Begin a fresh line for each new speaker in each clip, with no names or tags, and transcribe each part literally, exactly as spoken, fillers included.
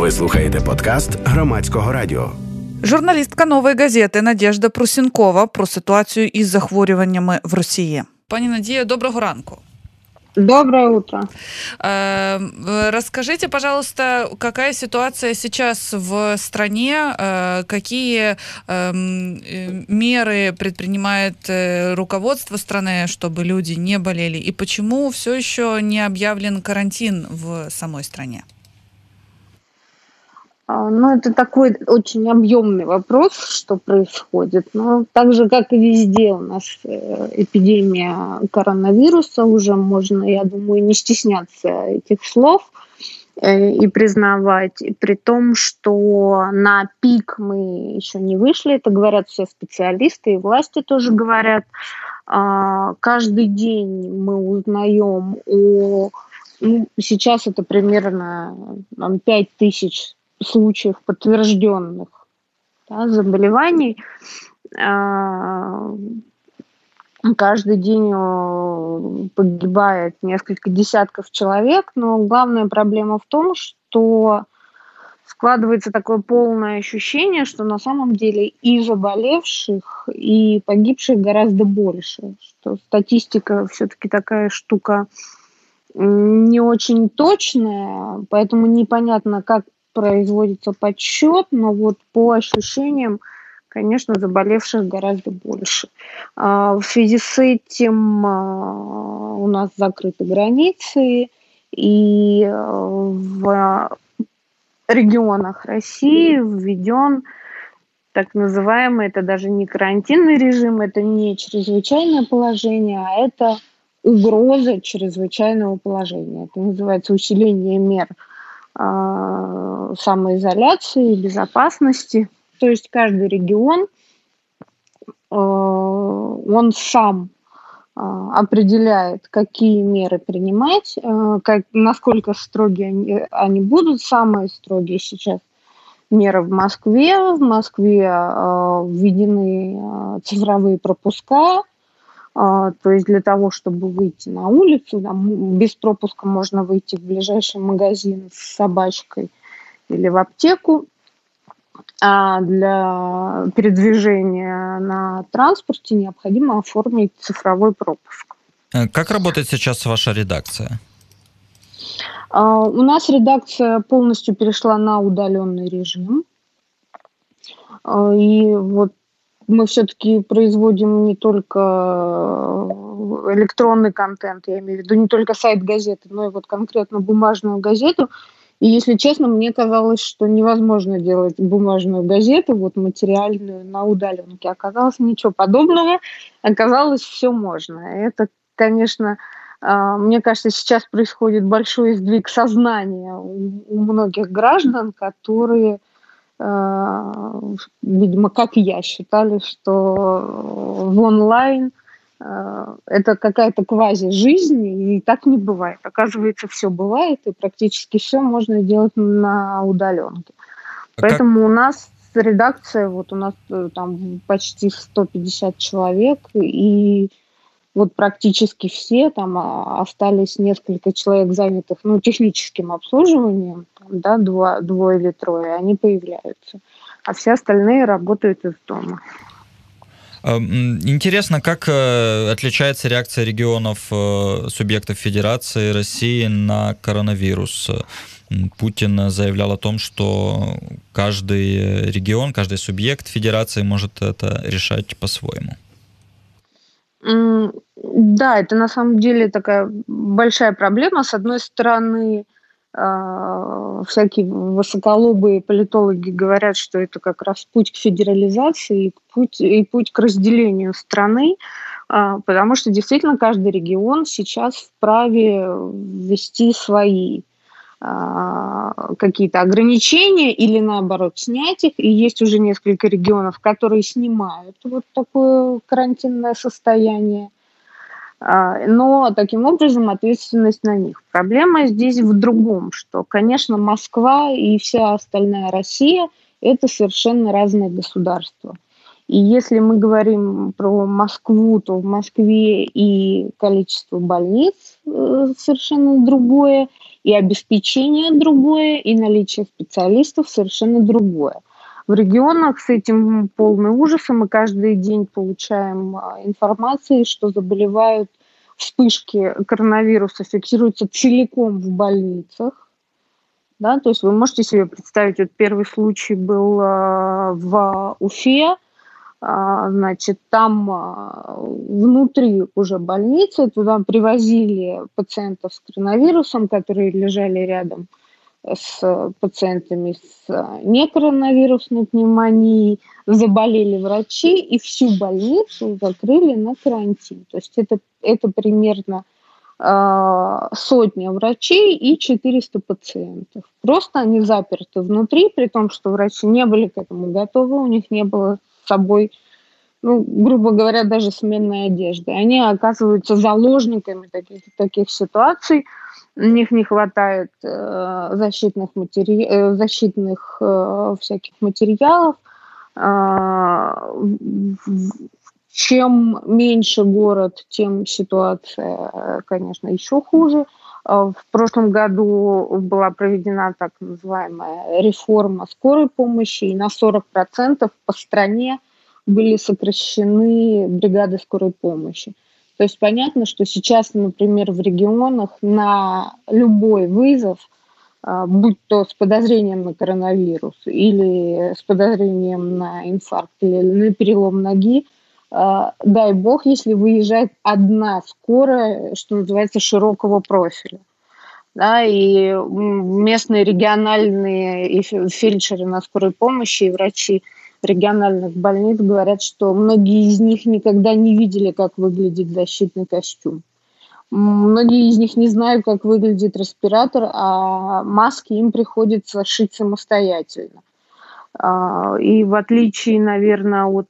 Ви слухаєте подкаст Громадського радіо.
Журналістка «Нової газети» Надежда Прусенкова про ситуацію із захворюваннями в Росії. Пані Надія, доброго ранку.
Доброе утро.
Расскажите, пожалуйста, какая ситуация сейчас в стране, какие меры предпринимает руководство страны, чтобы люди не болели, и почему все еще не объявлен карантин в самой стране?
Ну, это такой очень объемный вопрос, что происходит. Но так же, как и везде у нас эпидемия коронавируса, уже можно, я думаю, не стесняться этих слов и признавать, и при том, что на пик мы еще не вышли, это говорят все специалисты, и власти тоже говорят. Каждый день мы узнаем о... Ну, сейчас это примерно там, пять тысяч случаев подтвержденных, да, заболеваний. Каждый день погибает несколько десятков человек, но главная проблема в том, что складывается такое полное ощущение, что на самом деле и заболевших, и погибших гораздо больше, что статистика все-таки такая штука не очень точная, поэтому непонятно, как производится подсчет, но вот по ощущениям, конечно, заболевших гораздо больше. В связи с этим у нас закрыты границы, и в регионах России введен так называемый, это даже не карантинный режим, это не чрезвычайное положение, а это угроза чрезвычайного положения. Это называется усиление мер самоизоляции, безопасности. То есть каждый регион, он сам определяет, какие меры принимать, как, насколько строгие они, они будут. Самые строгие сейчас меры в Москве. В Москве введены цифровые пропуска. То есть для того, чтобы выйти на улицу, там, без пропуска можно выйти в ближайший магазин с собачкой или в аптеку, а для передвижения на транспорте необходимо оформить цифровой пропуск.
Как работает сейчас ваша редакция?
У нас редакция полностью перешла на удаленный режим. И вот мы все-таки производим не только электронный контент, я имею в виду не только сайт газеты, но и вот конкретно бумажную газету. И, если честно, мне казалось, что невозможно делать бумажную газету, вот материальную, на удаленке. Оказалось, ничего подобного. Оказалось, все можно. Это, конечно, мне кажется, сейчас происходит большой сдвиг сознания у многих граждан, которые, видимо, как и я, считали, что в онлайн это какая-то квази-жизнь, и так не бывает. Оказывается, все бывает, и практически все можно делать на удаленке. Поэтому как... у нас редакция, вот у нас там почти сто пятьдесят человек, и вот практически все, там остались несколько человек, занятых, ну, техническим обслуживанием, да, два, двое или трое, они появляются, а все остальные работают из дома.
Интересно, как отличается реакция регионов, субъектов Федерации России на коронавирус? Путин заявлял о том, что каждый регион, каждый субъект Федерации может это решать по-своему.
Да, это на самом деле такая большая проблема. С одной стороны, всякие высоколобые политологи говорят, что это как раз путь к федерализации и путь, и путь к разделению страны, потому что действительно каждый регион сейчас вправе ввести свои какие-то ограничения или, наоборот, снять их. И есть уже несколько регионов, которые снимают вот такое карантинное состояние. Но таким образом ответственность на них. Проблема здесь в другом, что, конечно, Москва и вся остальная Россия – это совершенно разные государства. И если мы говорим про Москву, то в Москве и количество больниц совершенно другое, и обеспечение другое, и наличие специалистов совершенно другое. В регионах с этим полный ужас, и мы каждый день получаем информацию, что заболевают, вспышки коронавируса фиксируются целиком в больницах. Да, то есть вы можете себе представить, вот первый случай был в Уфе, значит, там внутри уже больницы, туда привозили пациентов с коронавирусом, которые лежали рядом с пациентами с некоронавирусной пневмонией, заболели врачи, и всю больницу закрыли на карантин. То есть это, это примерно э, сотня врачей и четыреста пациентов. Просто они заперты внутри, при том, что врачи не были к этому готовы, у них не было с собой, ну, грубо говоря, даже сменной одежды. Они оказываются заложниками таких, таких ситуаций. У них не хватает э, защитных, матери... э, защитных э, всяких материалов. Э, чем меньше город, тем ситуация, конечно, еще хуже. В прошлом году была проведена так называемая реформа скорой помощи, и на сорок процентов по стране были сокращены бригады скорой помощи. То есть понятно, что сейчас, например, в регионах на любой вызов, будь то с подозрением на коронавирус или с подозрением на инфаркт или на перелом ноги, дай бог, если выезжает одна скорая, что называется, широкого профиля. Да, и местные региональные и фельдшеры на скорой помощи и врачи региональных больниц говорят, что многие из них никогда не видели, как выглядит защитный костюм. Многие из них не знают, как выглядит респиратор, а маски им приходится шить самостоятельно. И в отличие, наверное, от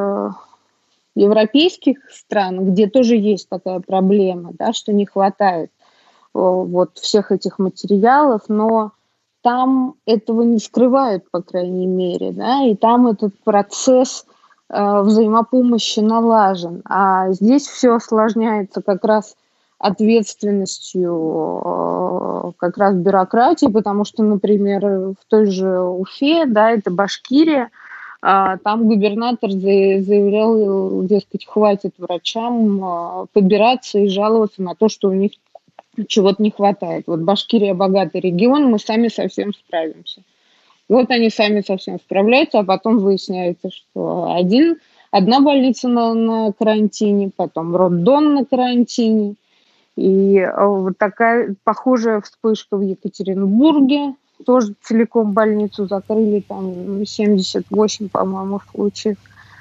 европейских стран, где тоже есть такая проблема, да, что не хватает вот всех этих материалов, но там этого не скрывают, по крайней мере, да, и там этот процесс э, взаимопомощи налажен. А здесь все осложняется как раз ответственностью э, как раз бюрократии, потому что, например, в той же Уфе, да, это Башкирия, э, там губернатор заявлял, дескать, хватит врачам э, побираться и жаловаться на то, что у них чего-то не хватает. Вот Башкирия богатый регион, мы сами совсем справимся. Вот они сами совсем справляются, а потом выясняется, что один, одна больница на, на карантине, потом роддом на карантине. И вот такая похожая вспышка в Екатеринбурге. Тоже целиком больницу закрыли, там семьдесят восемь, по-моему, случаев.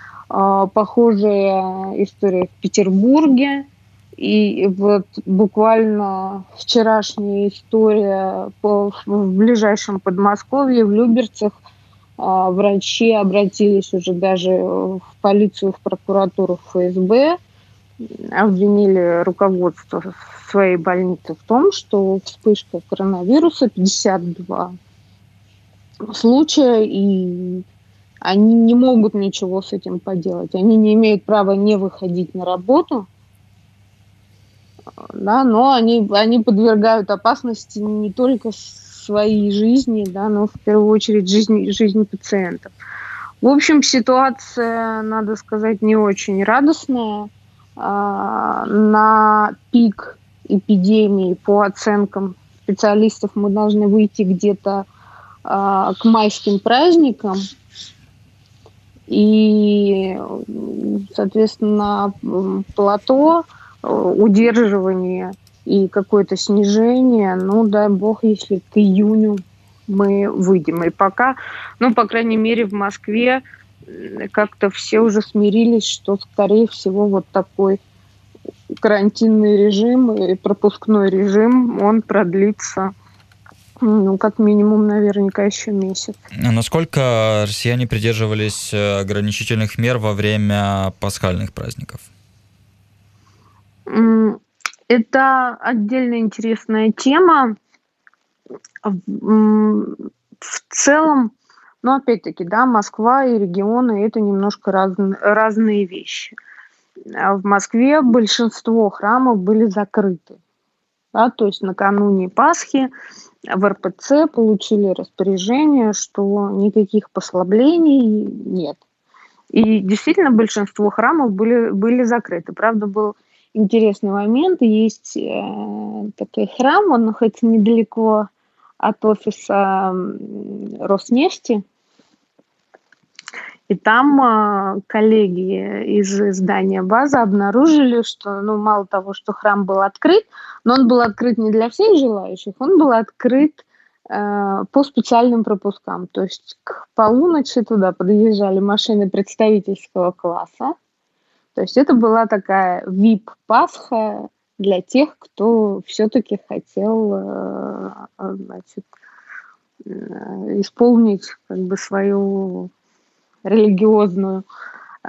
Похожая история в Петербурге. И вот буквально вчерашняя история по, в ближайшем Подмосковье, в Люберцах, а, врачи обратились уже даже в полицию, в прокуратуру, в эф эс бэ, обвинили руководство своей больницы в том, что вспышка коронавируса пятьдесят два случая, и они не могут ничего с этим поделать. Они не имеют права не выходить на работу, да, но они, они подвергают опасности не только своей жизни, да, но в первую очередь жизни, жизни пациентов. В общем, ситуация, надо сказать, не очень радостная. На пик эпидемии, по оценкам специалистов, мы должны выйти где-то к майским праздникам. И, соответственно, плато, удерживание и какое-то снижение, ну, дай бог, если к июню мы выйдем. И пока, ну, по крайней мере, в Москве как-то все уже смирились, что, скорее всего, вот такой карантинный режим и пропускной режим, он продлится, ну, как минимум, наверняка, еще месяц.
А насколько россияне придерживались ограничительных мер во время пасхальных праздников?
Это отдельно интересная тема. В целом, Но опять-таки, да, Москва и регионы – это немножко раз, разные вещи. В Москве большинство храмов были закрыты. Да, то есть накануне Пасхи в эр пэ цэ получили распоряжение, что никаких послаблений нет. И действительно большинство храмов были, были закрыты. Правда, был интересный момент. Есть э, такой храм, он находится недалеко от офиса Роснефти. И там э, коллеги из издания «База» обнаружили, что ну, мало того, что храм был открыт, но он был открыт не для всех желающих, он был открыт э, по специальным пропускам. То есть к полуночи туда подъезжали машины представительского класса. То есть это была такая ви ай пи-Пасха для тех, кто все-таки хотел э, значит, э, исполнить как бы свою религиозную, э,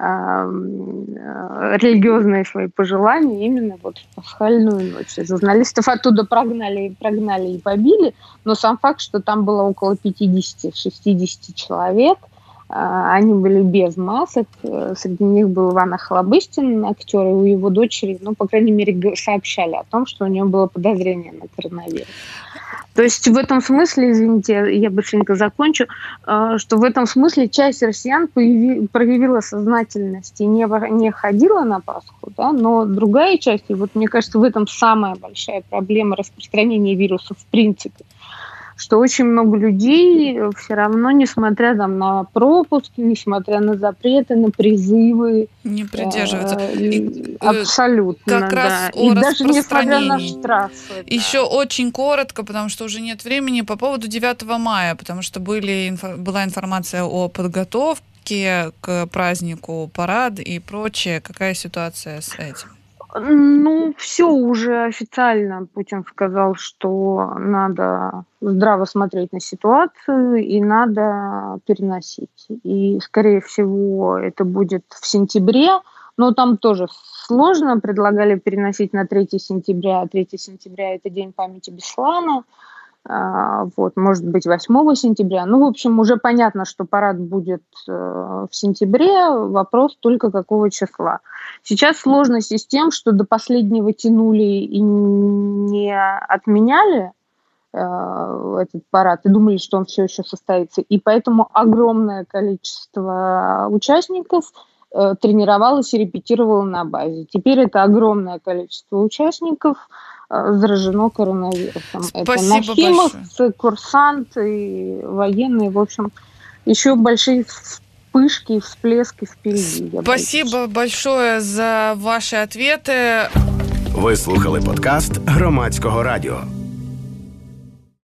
религиозные свои пожелания именно вот в пасхальную ночь. Журналистов оттуда прогнали, прогнали и побили, но сам факт, что там было около пятьдесят-шестьдесят человек, э, они были без масок, среди них был Иван Охлобыстин, актер, и у его дочери, ну, по крайней мере, сообщали о том, что у нее было подозрение на коронавирус. То есть в этом смысле, извините, я быстренько закончу, что в этом смысле часть россиян появи, проявила сознательность и не, не ходила на Пасху, да, но другая часть, и вот мне кажется, в этом самая большая проблема распространения вируса в принципе, что очень много людей все равно, несмотря там, на пропуски, несмотря на запреты, на призывы,
не придерживаются.
Э, абсолютно,
как
да.
раз
И
о
даже несмотря на
распространении.
штрафы.
Еще
да.
очень коротко, потому что уже нет времени, по поводу девятого мая, потому что были, была информация о подготовке к празднику, парад и прочее. Какая ситуация с этим?
Ну, все уже официально Путин сказал, что надо здраво смотреть на ситуацию и надо переносить. И, скорее всего, это будет в сентябре, но там тоже сложно. Предлагали переносить на третьего сентября, а третьего сентября – это День памяти Беслана. Вот, может быть, восьмого сентября. Ну, в общем, уже понятно, что парад будет в сентябре. Вопрос только какого числа. Сейчас сложность с тем, что до последнего тянули и не отменяли э, этот парад и думали, что он все еще состоится. И поэтому огромное количество участников э, тренировалось и репетировало на базе. Теперь это огромное количество участников заражено коронавирусом.
Спасибо
это нахимовцы,
большое.
Курсанты, военные, в общем, еще большие вспышки и всплески впереди.
Спасибо большое за ваши ответы.
Ви слухали подкаст Громадського радіо.